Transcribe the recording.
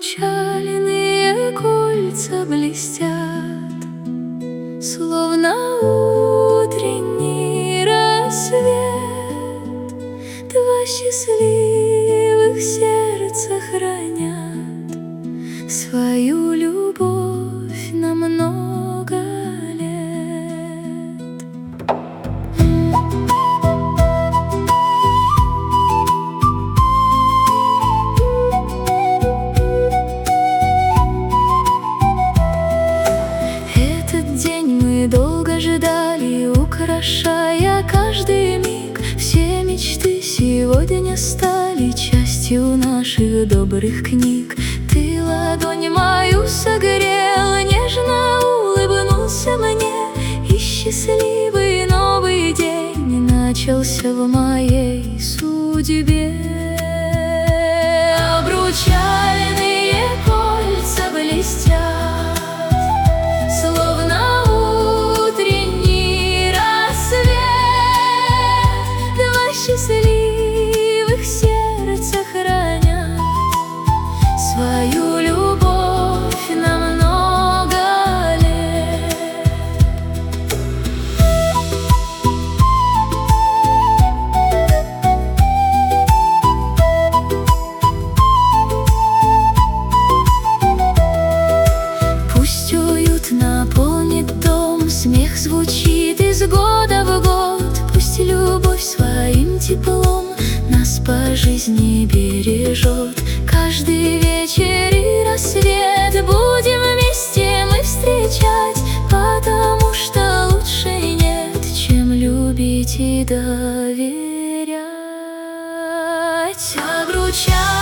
обручальные кольца блестят, словно утренний рассвет. Два счастливых сердца хранят свою любовь на много лет. Этот день мы долго ждали, украшая каждый миг. Все мечты сегодня стали частью наших добрых книг. Ты ладонь мою согрел, нежно улыбнулся мне, и счастливый новый день начался в моей судьбе. Обручальные кольца блестят, словно утренний рассвет. Два счастливых сердца хранят свою любовь на много лет. Пусть уют наполнит дом, смех звучит из года в год. Пусть любовь своим теплом нас по жизни бережет. Каждый вечер и рассвет будем вместе мы встречать, потому что лучше нет, чем любить и доверять. Обручать